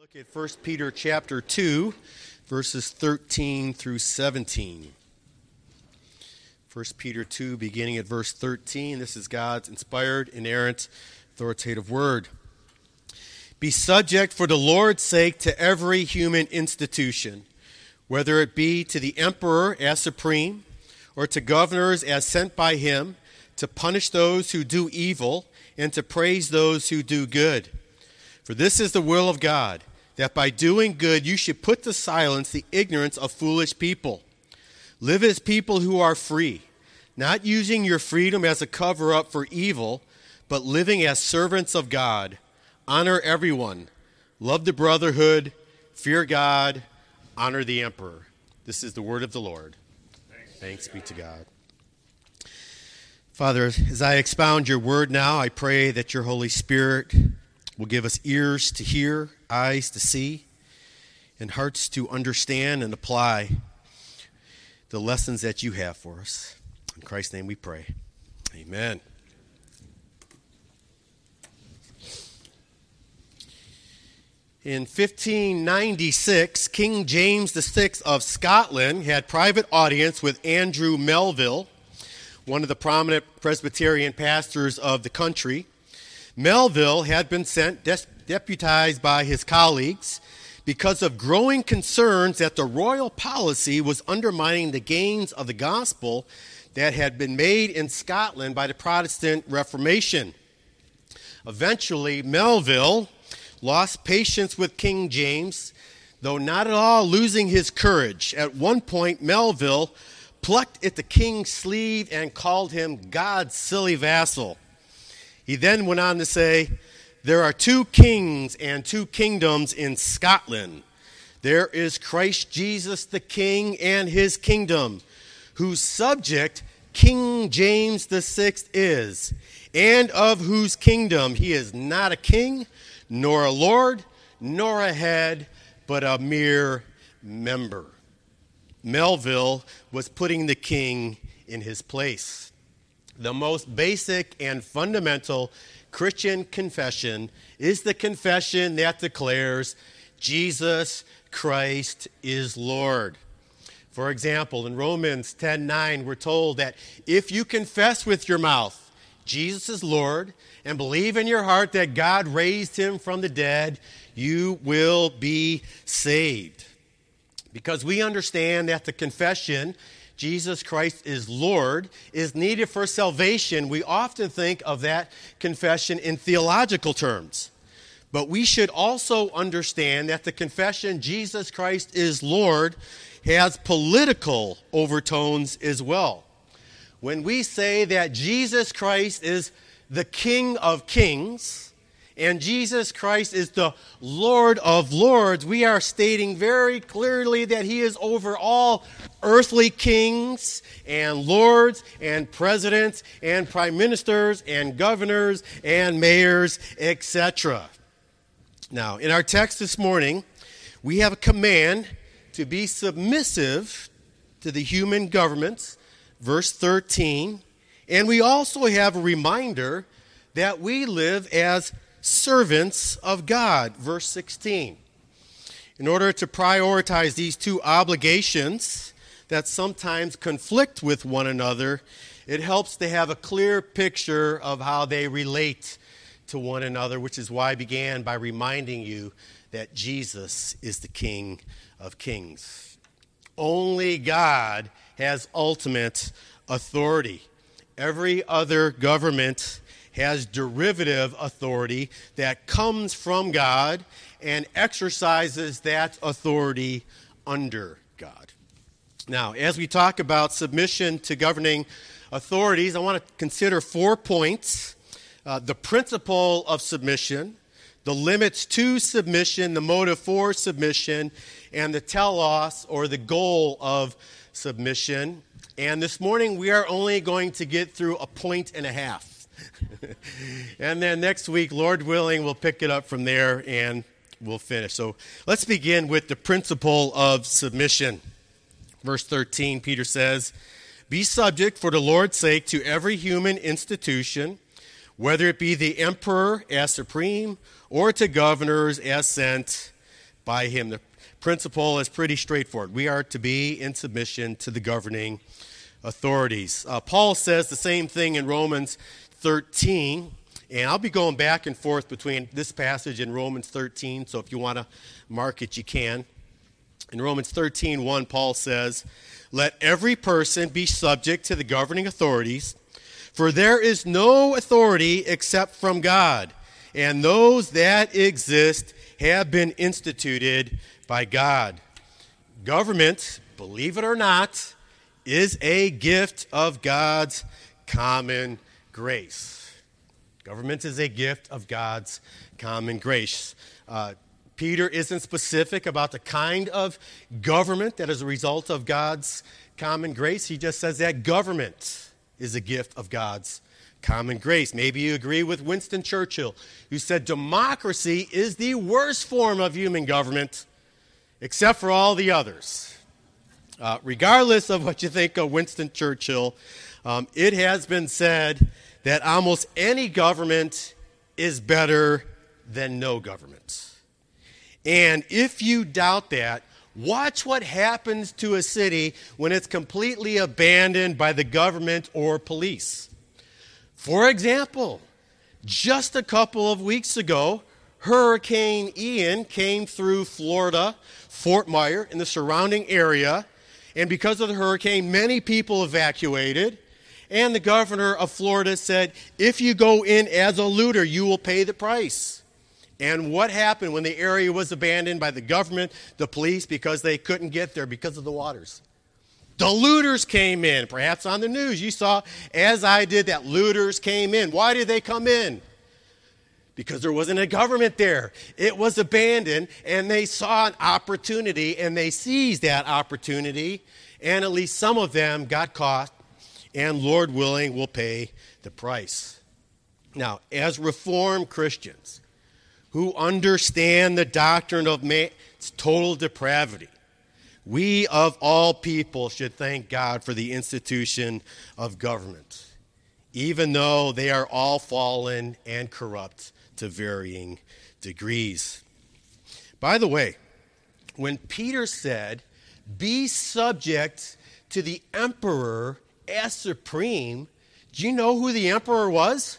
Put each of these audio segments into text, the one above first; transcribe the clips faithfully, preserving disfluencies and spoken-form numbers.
Look at First Peter chapter two, verses thirteen through seventeen. First Peter two, beginning at verse thirteen. This is God's inspired, inerrant, authoritative word. Be subject for the Lord's sake to every human institution, whether it be to the emperor as supreme, or to governors as sent by him, to punish those who do evil, and to praise those who do good. For this is the will of God, that by doing good you should put to silence the ignorance of foolish people. Live as people who are free, not using your freedom as a cover-up for evil, but living as servants of God. Honor everyone. Love the brotherhood. Fear God. Honor the emperor. This is the word of the Lord. Thanks, Thanks be to God. Father, as I expound your word now, I pray that your Holy Spirit will give us ears to hear, eyes to see, and hearts to understand and apply the lessons that you have for us. In Christ's name we pray. Amen. In fifteen ninety-six, King James the Sixth of Scotland had private audience with Andrew Melville, one of the prominent Presbyterian pastors of the country. Melville had been sent des- deputized by his colleagues because of growing concerns that the royal policy was undermining the gains of the gospel that had been made in Scotland by the Protestant Reformation. Eventually, Melville lost patience with King James, though not at all losing his courage. At one point, Melville plucked at the king's sleeve and called him God's silly vassal. He then went on to say, there are two kings and two kingdoms in Scotland. There is Christ Jesus the King and his kingdom, whose subject King James the Sixth is, and of whose kingdom he is not a king, nor a lord, nor a head, but a mere member. Melville was putting the king in his place. The most basic and fundamental Christian confession is the confession that declares Jesus Christ is Lord. For example, in Romans ten nine, we're told that if you confess with your mouth Jesus is Lord and believe in your heart that God raised him from the dead, you will be saved. Because we understand that the confession Jesus Christ is Lord is needed for salvation, we often think of that confession in theological terms. But we should also understand that the confession Jesus Christ is Lord has political overtones as well. When we say that Jesus Christ is the King of Kings and Jesus Christ is the Lord of Lords, we are stating very clearly that he is over all earthly kings and lords and presidents and prime ministers and governors and mayors, et cetera. Now, in our text this morning, we have a command to be submissive to the human governments, verse thirteen, and we also have a reminder that we live as servants of God, verse sixteen. In order to prioritize these two obligations that sometimes conflict with one another, it helps to have a clear picture of how they relate to one another, which is why I began by reminding you that Jesus is the King of Kings. Only God has ultimate authority. Every other government has derivative authority that comes from God and exercises that authority under God. Now, as we talk about submission to governing authorities, I want to consider four points. Uh, the principle of submission, the limits to submission, the motive for submission, and the telos, or the goal of submission. And this morning, we are only going to get through a point and a half. And then next week, Lord willing, we'll pick it up from there and we'll finish. So let's begin with the principle of submission. Verse thirteen, Peter says, be subject for the Lord's sake to every human institution, whether it be the emperor as supreme or to governors as sent by him. The principle is pretty straightforward. We are to be in submission to the governing authorities. Uh, Paul says the same thing in Romans thirteen, and I'll be going back and forth between this passage and Romans thirteen, so if you want to mark it, you can. In Romans thirteen one, Paul says, "Let every person be subject to the governing authorities, for there is no authority except from God, and those that exist have been instituted by God." Government, believe it or not, is a gift of God's common grace. Government is a gift of God's common grace. Uh, Peter isn't specific about the kind of government that is a result of God's common grace. He just says that government is a gift of God's common grace. Maybe you agree with Winston Churchill, who said democracy is the worst form of human government, except for all the others. Uh, regardless of what you think of Winston Churchill, um, it has been said that almost any government is better than no government. And if you doubt that, watch what happens to a city when it's completely abandoned by the government or police. For example, just a couple of weeks ago, Hurricane Ian came through Florida, Fort Myers, and the surrounding area, and because of the hurricane, many people evacuated, and the governor of Florida said, if you go in as a looter, you will pay the price. And what happened when the area was abandoned by the government, the police, because they couldn't get there because of the waters? The looters came in. Perhaps on the news you saw, as I did, that looters came in. Why did they come in? Because there wasn't a government there. It was abandoned, and they saw an opportunity, and they seized that opportunity, and at least some of them got caught, and Lord willing will pay the price. Now, as Reformed Christians who understand the doctrine of man's total depravity, we of all people should thank God for the institution of government, even though they are all fallen and corrupt to varying degrees. By the way, when Peter said, be subject to the emperor as supreme, do you know who the emperor was?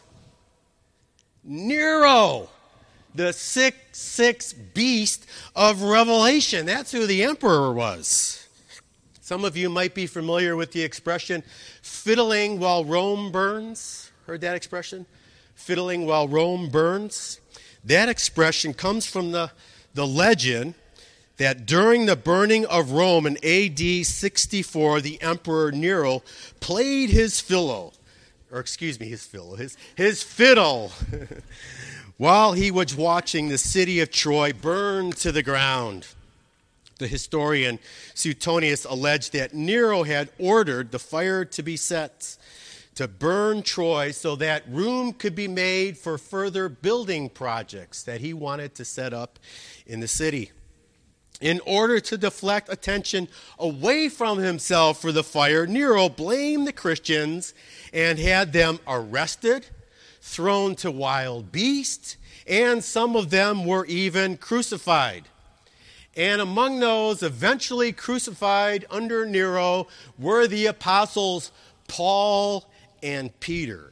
Nero, the six six six beast of Revelation. That's who the emperor was. Some of you might be familiar with the expression, fiddling while Rome burns. Heard that expression? Fiddling while Rome burns. That expression comes from the, the legend that during the burning of Rome in A D sixty-four, the Emperor Nero played his fiddle, or excuse me, his fiddle, his, his fiddle, while he was watching the city of Troy burn to the ground. The historian Suetonius alleged that Nero had ordered the fire to be set to burn Troy so that room could be made for further building projects that he wanted to set up in the city. In order to deflect attention away from himself for the fire, Nero blamed the Christians and had them arrested, thrown to wild beasts, and some of them were even crucified. And among those eventually crucified under Nero were the apostles Paul and Peter.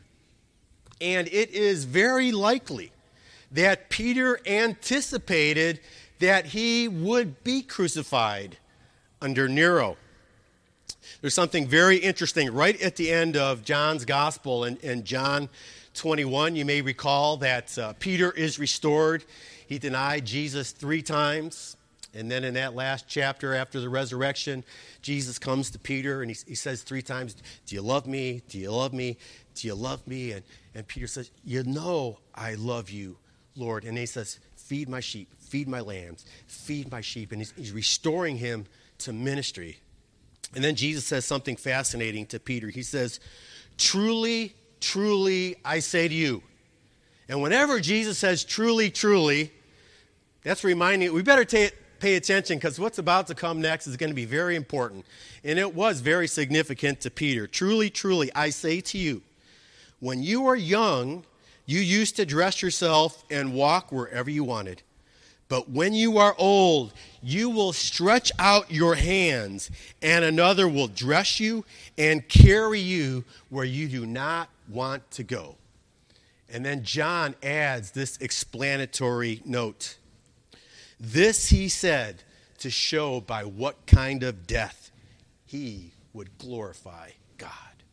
And it is very likely that Peter anticipated that he would be crucified under Nero. There's something very interesting right at the end of John's gospel in, in John twenty-one. You may recall that uh, Peter is restored. He denied Jesus three times. And then in that last chapter after the resurrection, Jesus comes to Peter and he, he says three times, do you love me? Do you love me? Do you love me? And, and Peter says, you know I love you, Lord. And he says, feed my sheep, feed my lambs, feed my sheep. And he's, he's restoring him to ministry. And then Jesus says something fascinating to Peter. He says, truly, truly, I say to you. And whenever Jesus says truly, truly, that's reminding, we better take pay attention because what's about to come next is going to be very important. And it was very significant to Peter. Truly, truly, I say to you, when you were young, you used to dress yourself and walk wherever you wanted. But when you are old, you will stretch out your hands, and another will dress you and carry you where you do not want to go. And then John adds this explanatory note. This he said to show by what kind of death he would glorify God.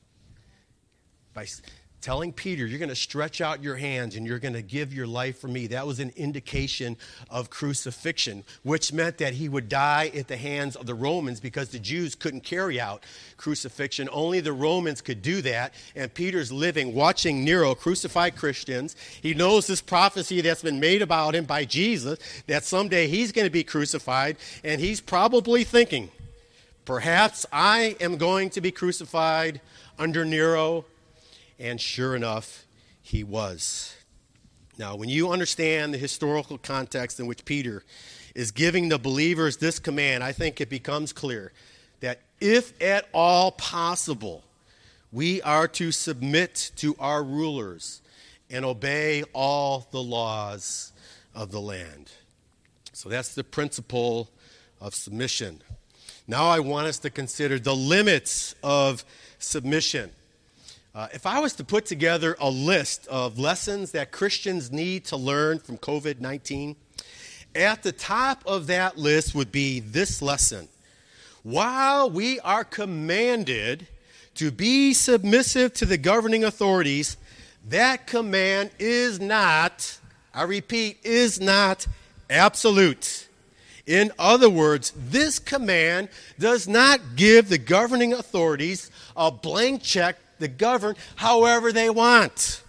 By telling Peter, you're going to stretch out your hands and you're going to give your life for me. That was an indication of crucifixion, which meant that he would die at the hands of the Romans because the Jews couldn't carry out crucifixion. Only the Romans could do that. And Peter's living, watching Nero crucify Christians. He knows this prophecy that's been made about him by Jesus, that someday he's going to be crucified. And he's probably thinking, perhaps I am going to be crucified under Nero. And sure enough, he was. Now, when you understand the historical context in which Peter is giving the believers this command, I think it becomes clear that if at all possible, we are to submit to our rulers and obey all the laws of the land. So that's the principle of submission. Now I want us to consider the limits of submission. Uh, if I was to put together a list of lessons that Christians need to learn from covid nineteen, at the top of that list would be this lesson. While we are commanded to be submissive to the governing authorities, that command is not, I repeat, is not absolute. In other words, this command does not give the governing authorities a blank check to govern however they want.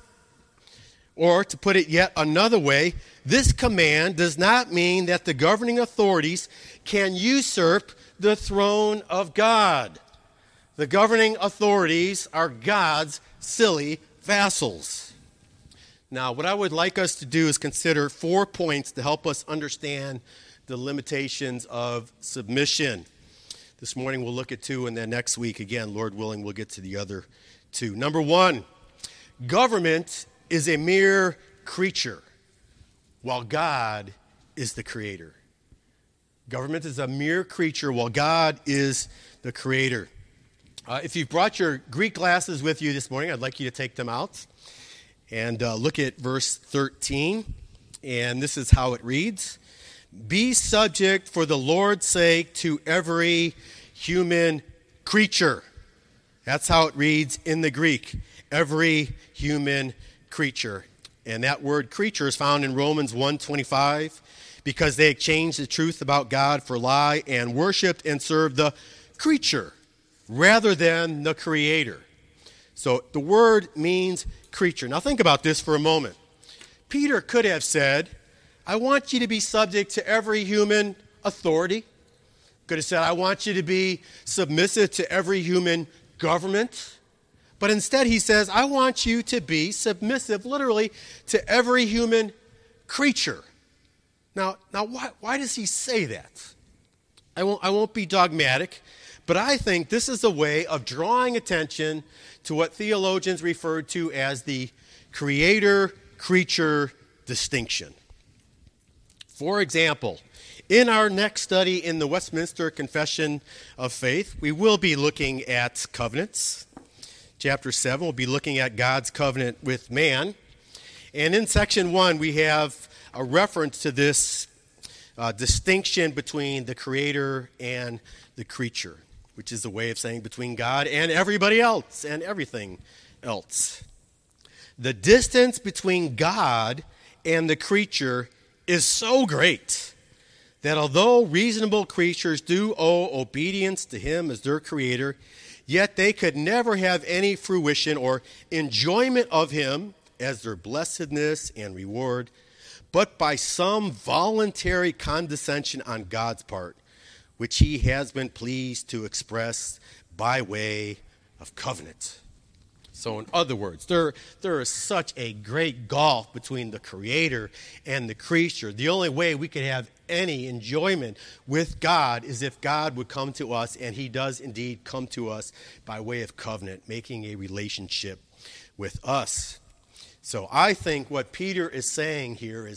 Or to put it yet another way, this command does not mean that the governing authorities can usurp the throne of God. The governing authorities are God's silly vassals. Now, what I would like us to do is consider four points to help us understand the limitations of submission. This morning we'll look at two, and then next week, again, Lord willing, we'll get to the other two. Number one, government is a mere creature, while God is the creator. Government is a mere creature, while God is the creator. Uh, if you've brought your Greek glasses with you this morning, I'd like you to take them out and uh, look at verse thirteen. And this is how it reads. Be subject for the Lord's sake to every human creature. That's how it reads in the Greek, every human creature. And that word creature is found in Romans one twenty-five, because they exchanged the truth about God for a lie and worshiped and served the creature rather than the creator. So the word means creature. Now think about this for a moment. Peter could have said, I want you to be subject to every human authority. Could have said, I want you to be submissive to every human government. But instead he says, I want you to be submissive, literally, to every human creature. Now, now why, why does he say that? I won't, I won't be dogmatic, but I think this is a way of drawing attention to what theologians refer to as the creator-creature distinction. For example, in our next study in the Westminster Confession of Faith, we will be looking at covenants. Chapter seven, we'll be looking at God's covenant with man. And in section one, we have a reference to this uh, distinction between the creator and the creature, which is a way of saying between God and everybody else and everything else. The distance between God and the creature is so great that although reasonable creatures do owe obedience to him as their creator, yet they could never have any fruition or enjoyment of him as their blessedness and reward, but by some voluntary condescension on God's part, which he has been pleased to express by way of covenant. So in other words, there, there is such a great gulf between the creator and the creature. The only way we could have any enjoyment with God is if God would come to us, and he does indeed come to us by way of covenant, making a relationship with us. So I think what Peter is saying here is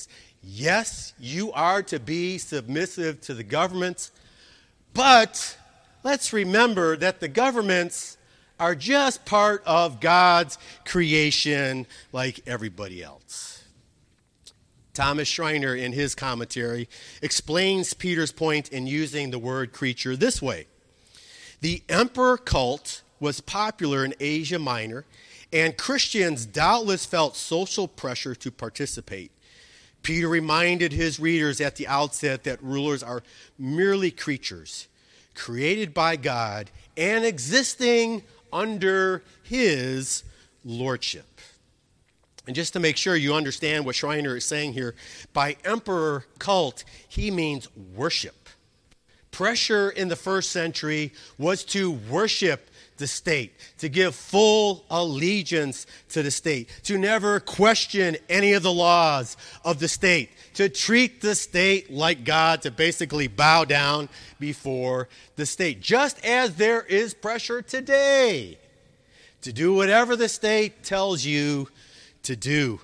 Yes, you are to be submissive to the governments, but let's remember that the governments are just part of God's creation like everybody else. Thomas Schreiner, in his commentary, explains Peter's point in using the word creature this way. The emperor cult was popular in Asia Minor, and Christians doubtless felt social pressure to participate. Peter reminded his readers at the outset that rulers are merely creatures, created by God and existing under his lordship. And just to make sure you understand what Schreiner is saying here, by emperor cult, he means worship. Pressure in the first century was to worship the state, to give full allegiance to the state, to never question any of the laws of the state, to treat the state like God, to basically bow down before the state. Just as there is pressure today to do whatever the state tells you to do.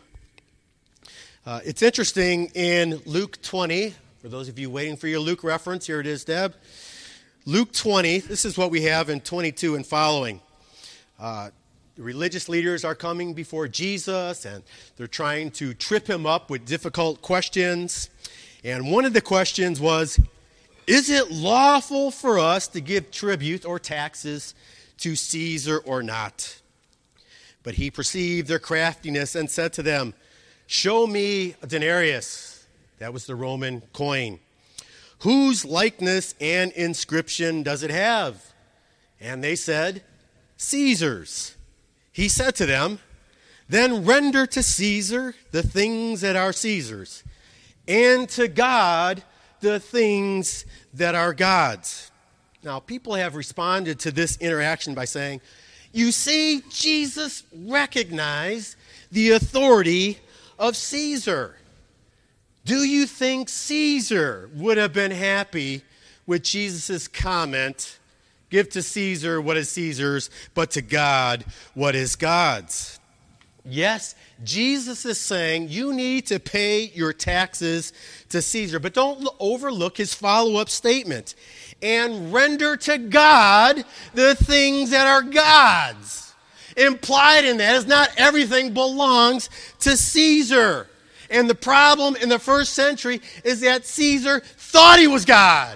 Uh, it's interesting in Luke twenty, for those of you waiting for your Luke reference, here it is, Deb. Luke twenty, this is what we have in twenty-two and following. Uh, the religious leaders are coming before Jesus, and they're trying to trip him up with difficult questions. And one of the questions was, is it lawful for us to give tribute or taxes to Caesar or not? But he perceived their craftiness and said to them, show me a denarius. That was the Roman coin. Whose likeness and inscription does it have? And they said, Caesar's. He said to them, then render to Caesar the things that are Caesar's, and to God the things that are God's. Now, people have responded to this interaction by saying, you see, Jesus recognized the authority of Caesar. Do you think Caesar would have been happy with Jesus' comment, give to Caesar what is Caesar's, but to God what is God's? Yes, Jesus is saying you need to pay your taxes to Caesar, but don't overlook his follow-up statement. And render to God the things that are God's. Implied in that is not everything belongs to Caesar. And the problem in the first century is that Caesar thought he was God.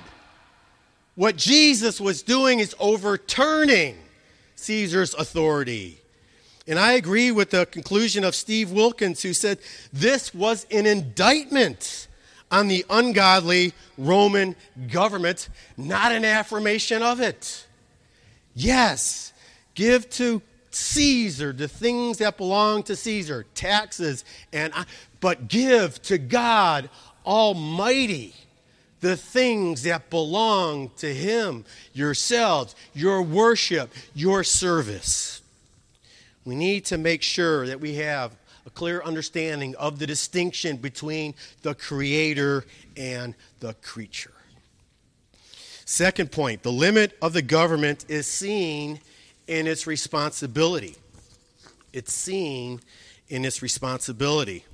What Jesus was doing is overturning Caesar's authority. And I agree with the conclusion of Steve Wilkins, who said this was an indictment on the ungodly Roman government, not an affirmation of it. Yes, give to Caesar the things that belong to Caesar, taxes, and but give to God Almighty the things that belong to him, yourselves, your worship, your service. We need to make sure that we have a clear understanding of the distinction between the creator and the creature. Second point, the limit of the government is seen in its responsibility. It's seen in its responsibility.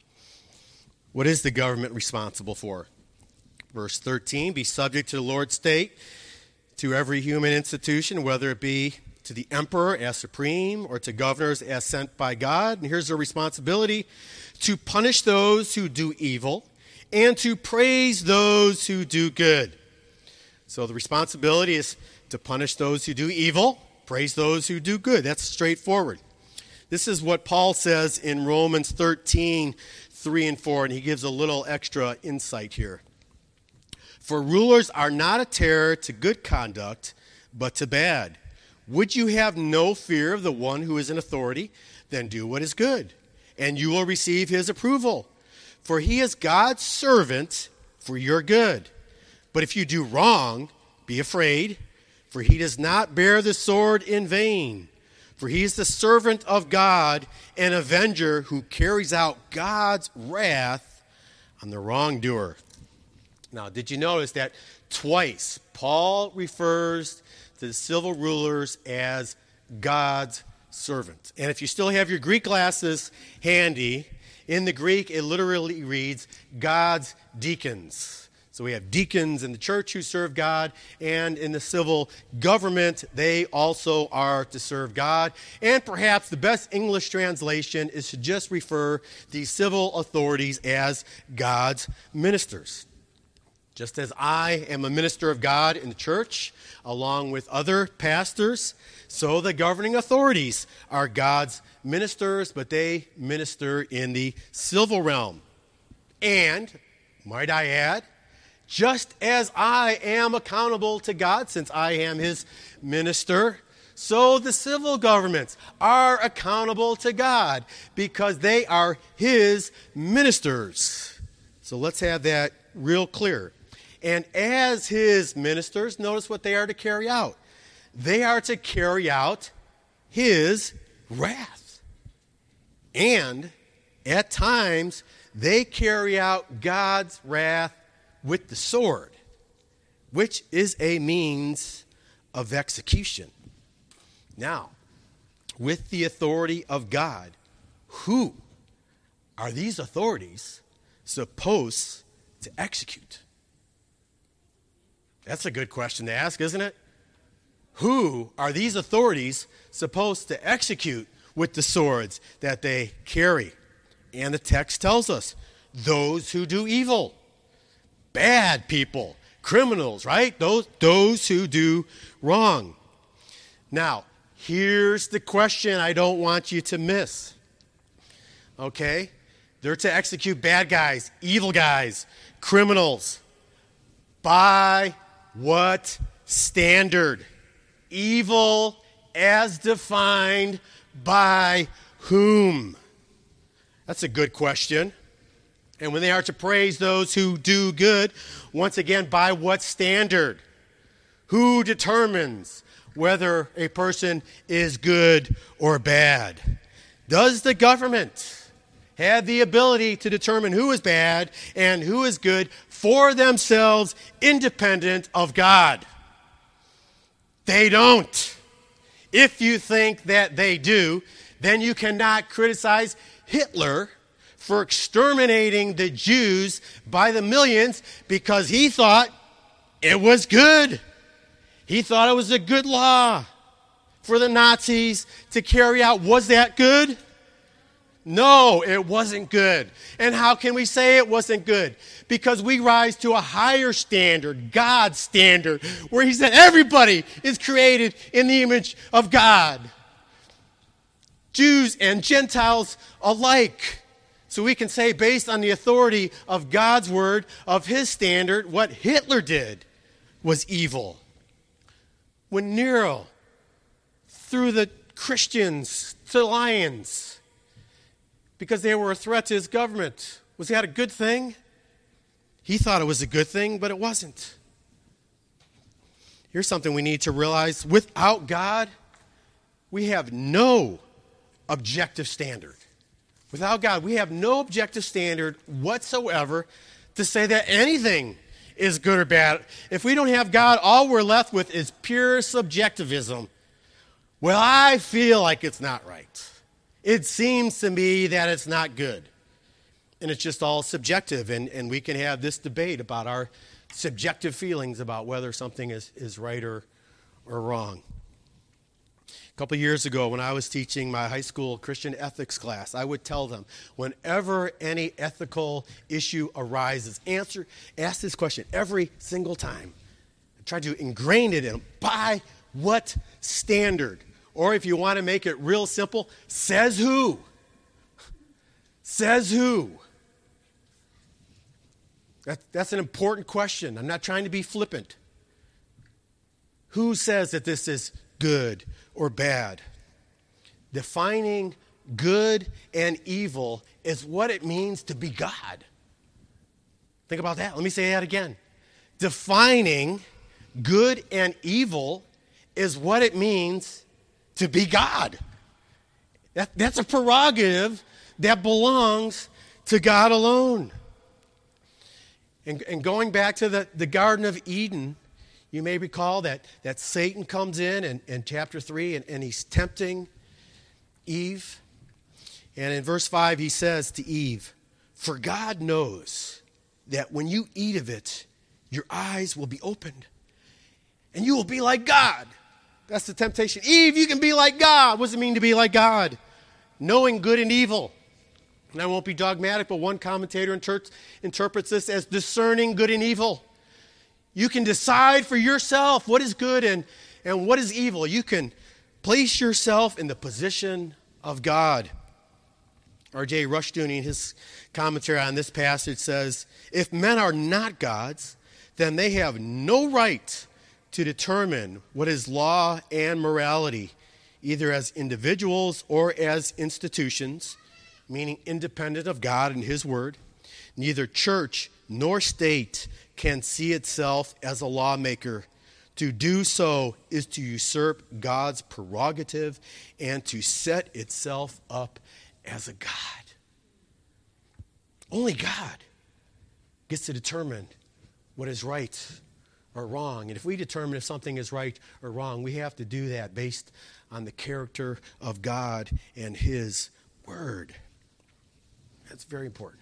What is the government responsible for? Verse thirteen, be subject to the Lord's state, to every human institution, whether it be to the emperor as supreme or to governors as sent by God. And here's their responsibility: to punish those who do evil and to praise those who do good. So the responsibility is to punish those who do evil, praise those who do good. That's straightforward. This is what Paul says in Romans thirteen, three and four, and he gives a little extra insight here. For rulers are not a terror to good conduct, but to bad. Would you have no fear of the one who is in authority? Then do what is good, and you will receive his approval. For he is God's servant for your good. But if you do wrong, be afraid, for he does not bear the sword in vain. For he is the servant of God, an avenger who carries out God's wrath on the wrongdoer. Now, did you notice that twice Paul refers to the civil rulers as God's servant? And if you still have your Greek glasses handy, In the Greek, it literally reads God's deacons. So we have deacons in the church who serve God, and in the civil government, they also are to serve God. And perhaps the best English translation is to just refer these civil authorities as God's ministers. Just as I am a minister of God in the church, along with other pastors, so the governing authorities are God's ministers, but they minister in the civil realm. And, might I add, just as I am accountable to God, since I am his minister, so the civil governments are accountable to God because they are his ministers. So let's have that real clear. And as his ministers, notice what they are to carry out. They are to carry out his wrath. And at times, they carry out God's wrath with the sword, which is a means of execution. Now, with the authority of God, who are these authorities supposed to execute? That's a good question to ask, isn't it? Who are these authorities supposed to execute with the swords that they carry? And the text tells us, those who do evil. Bad people, criminals, right? Those, those who do wrong. Now, here's the question I don't want you to miss. Okay? They're to execute bad guys, evil guys, criminals. By what standard? Evil as defined by whom? That's a good question. And when they are to praise those who do good, once again, by what standard? Who determines whether a person is good or bad? Does the government have the ability to determine who is bad and who is good for themselves, independent of God? They don't. If you think that they do, then you cannot criticize Hitler for exterminating the Jews by the millions because he thought it was good. He thought it was a good law for the Nazis to carry out. Was that good? No, it wasn't good. And how can we say it wasn't good? Because we rise to a higher standard, God's standard, where he said everybody is created in the image of God. Jews and Gentiles alike. So we can say, based on the authority of God's word, of his standard, what Hitler did was evil. When Nero threw the Christians to the lions because they were a threat to his government, was that a good thing? He thought it was a good thing, but it wasn't. Here's something we need to realize. Without God, we have no objective standard. Without God, we have no objective standard whatsoever to say that anything is good or bad. If we don't have God, all we're left with is pure subjectivism. Well, I feel like it's not right. It seems to me that it's not good. And it's just all subjective, and, and we can have this debate about our subjective feelings about whether something is, is right or, or wrong. A couple years ago, when I was teaching my high school Christian ethics class, I would tell them, whenever any ethical issue arises, answer, ask this question every single time. I try to ingrain it in them. By what standard? Or if you want to make it real simple, says who? Says who? That, that's an important question. I'm not trying to be flippant. Who says that this is good or bad? Defining good and evil is what it means to be God. Think about that. Let me say that again. Defining good and evil is what it means to be God. That, that's a prerogative that belongs to God alone. And, and going back to the, the Garden of Eden, you may recall that, that Satan comes in in, in chapter three and, and he's tempting Eve. And in verse five, he says to Eve, "For God knows that when you eat of it, your eyes will be opened, and you will be like God." That's the temptation. Eve, you can be like God. What does it mean to be like God? Knowing good and evil. And I won't be dogmatic, but one commentator inter- interprets this as discerning good and evil. You can decide for yourself what is good and, and what is evil. You can place yourself in the position of God. R J Rushdoony, in his commentary on this passage, says, "If men are not gods, then they have no right to determine what is law and morality, either as individuals or as institutions," meaning independent of God and his word. "Neither church nor state can see itself as a lawmaker. To do so is to usurp God's prerogative and to set itself up as a God." Only God gets to determine what is right or wrong. And if we determine if something is right or wrong, we have to do that based on the character of God and his word. That's very important.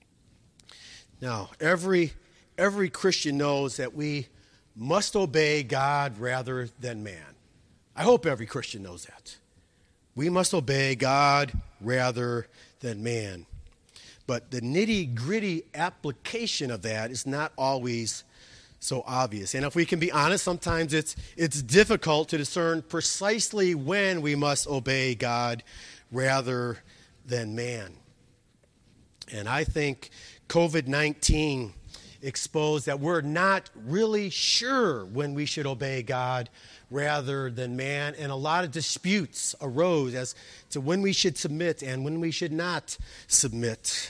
Now, every every Christian knows that we must obey God rather than man. I hope every Christian knows that. We must obey God rather than man. But the nitty-gritty application of that is not always so obvious. And if we can be honest, sometimes it's it's difficult to discern precisely when we must obey God rather than man. And I think covid nineteen exposed that we're not really sure when we should obey God rather than man, and a lot of disputes arose as to when we should submit and when we should not submit.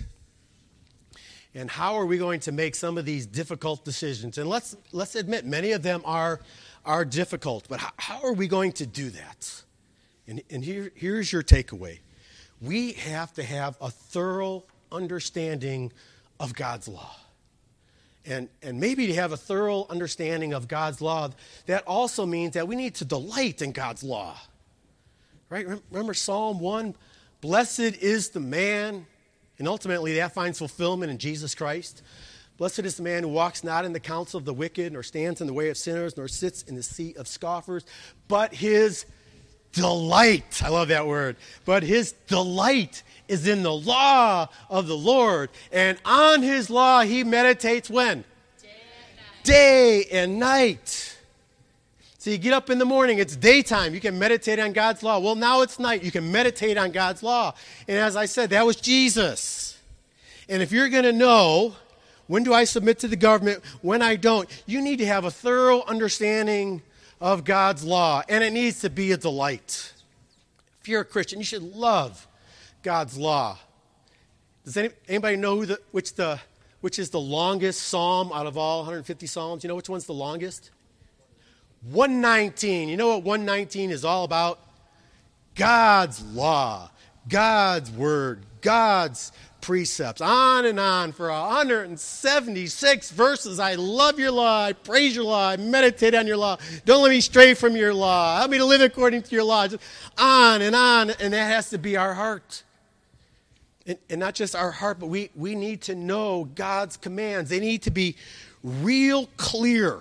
And how are we going to make some of these difficult decisions? And let's let's admit, many of them are, are difficult, but how, how are we going to do that? And, and here, here's your takeaway. We have to have a thorough understanding of God's law. And, and maybe to have a thorough understanding of God's law, that also means that we need to delight in God's law. Right? Remember Psalm one? Blessed is the man, and ultimately that finds fulfillment in Jesus Christ. Blessed is the man who walks not in the counsel of the wicked, nor stands in the way of sinners, nor sits in the seat of scoffers, but his delight, I love that word, but his delight is in the law of the Lord, and on his law he meditates when? Day and night. Day and night. So you get up in the morning, it's daytime, you can meditate on God's law. Well, now it's night, you can meditate on God's law. And as I said, that was Jesus. And if you're going to know, when do I submit to the government, when I don't, you need to have a thorough understanding of God's law, and it needs to be a delight. If you're a Christian, you should love God's law. Does any, anybody know who the, which the which is the longest psalm out of all one hundred fifty psalms? You know which one's the longest? one nineteen. You know what one nineteen is all about? God's law, God's word, God's precepts, on and on for one hundred seventy-six verses. I love your law. I praise your law. I meditate on your law. Don't let me stray from your law. Help me to live according to your law. Just on and on, and that has to be our heart. And, and not just our heart, but we, we need to know God's commands. They need to be real clear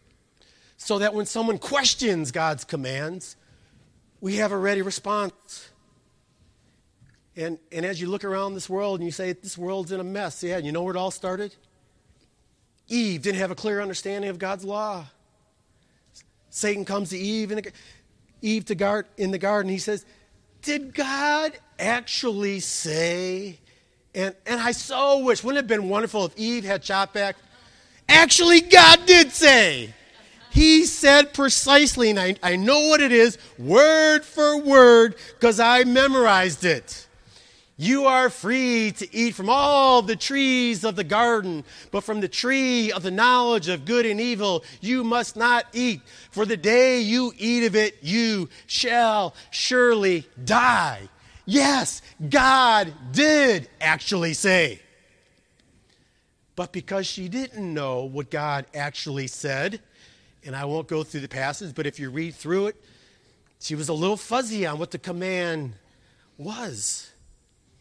so that when someone questions God's commands, we have a ready response. And, and as you look around this world and you say, this world's in a mess, yeah, and you know where it all started? Eve didn't have a clear understanding of God's law. Satan comes to Eve in the, Eve to guard, in the garden. He says, did God actually say? And, and I so wish, wouldn't it have been wonderful if Eve had shot back? Actually, God did say. He said precisely, and I, I know what it is, word for word, because I memorized it. You are free to eat from all the trees of the garden, but from the tree of the knowledge of good and evil you must not eat. For the day you eat of it, you shall surely die. Yes, God did actually say. But because she didn't know what God actually said, and I won't go through the passage, but if you read through it, she was a little fuzzy on what the command was.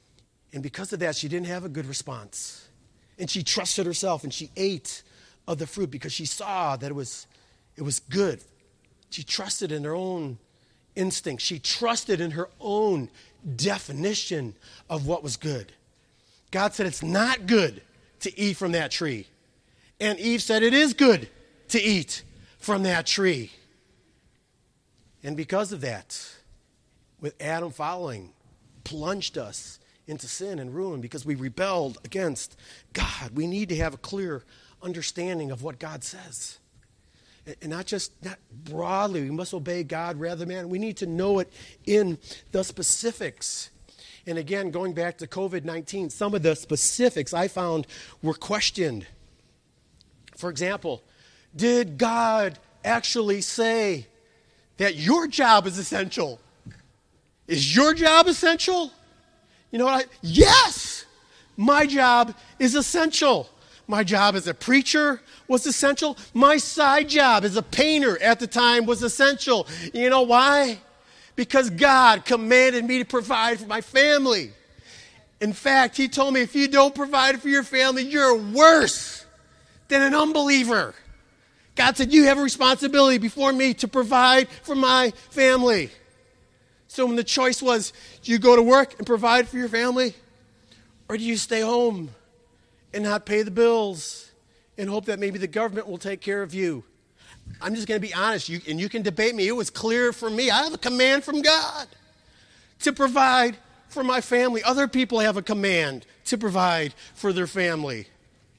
And because of that, she didn't have a good response. And she trusted herself, and she ate of the fruit because she saw that it was, it was good. She trusted in her own instinct. She trusted in her own definition of what was good. God said it's not good to eat from that tree. And Eve said it is good to eat from that tree. And because of that, with Adam following, plunged us into sin and ruin because we rebelled against God. We need to have a clear understanding of what God says. And not just not broadly, we must obey God rather than man. We need to know it in the specifics. And again, going back to covid nineteen, some of the specifics I found were questioned. For example, did God actually say that your job is essential? Is your job essential? You know what? I, yes, my job is essential. My job as a preacher was essential. My side job as a painter at the time was essential. You know why? Because God commanded me to provide for my family. In fact, he told me if you don't provide for your family, you're worse than an unbeliever. God said, you have a responsibility before me to provide for my family. So when the choice was, do you go to work and provide for your family? Or do you stay home and not pay the bills and hope that maybe the government will take care of you? I'm just going to be honest, you, and you can debate me. It was clear for me. I have a command from God to provide for my family. Other people have a command to provide for their family.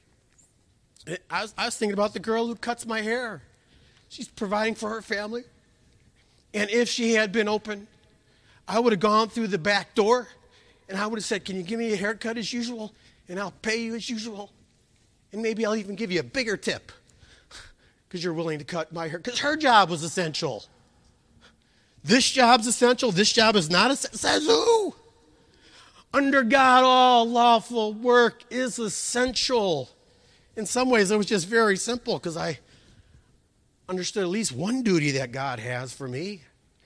I was, I was thinking about the girl who cuts my hair. She's providing for her family. And if she had been open, I would have gone through the back door and I would have said, can you give me a haircut as usual? And I'll pay you as usual. And maybe I'll even give you a bigger tip because you're willing to cut my hair. Because her job was essential. This job's essential. This job is not essential. Says who? Under God, all lawful work is essential. In some ways, it was just very simple because I understood at least one duty that God has for me.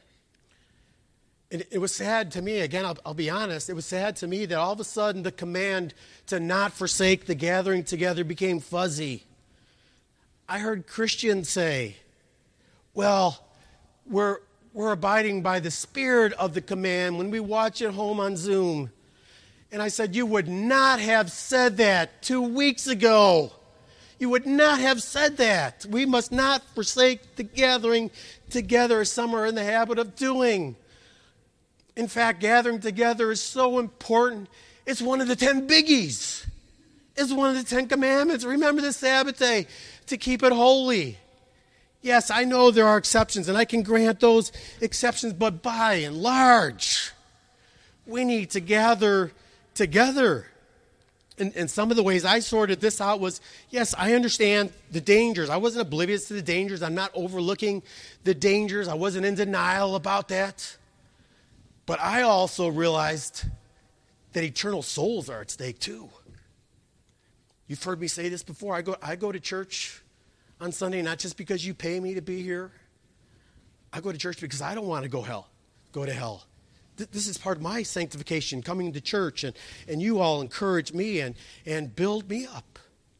And it was sad to me, again, I'll, I'll be honest, it was sad to me that all of a sudden the command to not forsake the gathering together became fuzzy. I heard Christians say, well, we're, we're abiding by the spirit of the command when we watch at home on Zoom. And I said, you would not have said that two weeks ago. You would not have said that. We must not forsake the gathering together as some are in the habit of doing. In fact, gathering together is so important. It's one of the ten biggies. It's one of the Ten Commandments. Remember the Sabbath day to keep it holy. Yes, I know there are exceptions, and I can grant those exceptions, but by and large, we need to gather together. And, and some of the ways I sorted this out was, yes, I understand the dangers. I wasn't oblivious to the dangers. I'm not overlooking the dangers. I wasn't in denial about that. But I also realized that eternal souls are at stake too. You've heard me say this before. I go, I go to church on Sunday not just because you pay me to be here. I go to church because I don't want to go hell, go to hell. This is part of my sanctification, coming to church, and, and you all encourage me and, and build me up.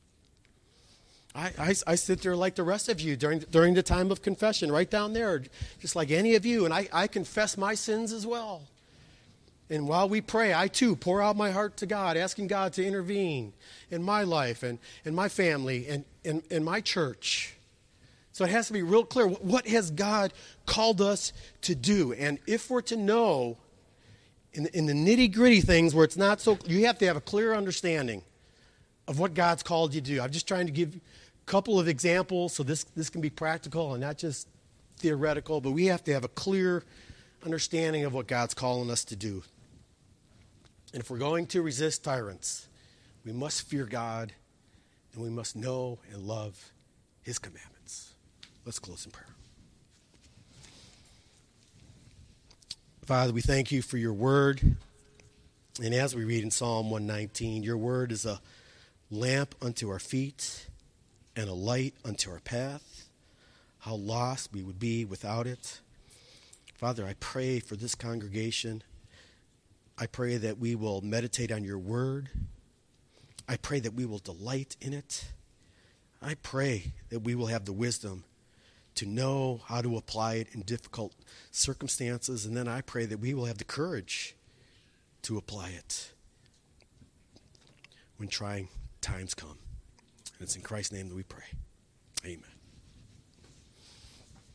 I, I, I sit there like the rest of you during, during the time of confession, right down there, just like any of you, and I, I confess my sins as well. And while we pray, I too pour out my heart to God, asking God to intervene in my life and, and my family and in and my church. So it has to be real clear, what has God called us to do? And if we're to know in the, in the nitty-gritty things where it's not so, you have to have a clear understanding of what God's called you to do. I'm just trying to give a couple of examples so this, this can be practical and not just theoretical, but we have to have a clear understanding of what God's calling us to do. And if we're going to resist tyrants, we must fear God and we must know and love his commandments. Let's close in prayer. Father, we thank you for your word. And as we read in Psalm one nineteen, your word is a lamp unto our feet and a light unto our path. How lost we would be without it. Father, I pray for this congregation I pray that we will meditate on your word. I pray that we will delight in it. I pray that we will have the wisdom to know how to apply it in difficult circumstances. And then I pray that we will have the courage to apply it when trying times come. And it's in Christ's name that we pray. Amen.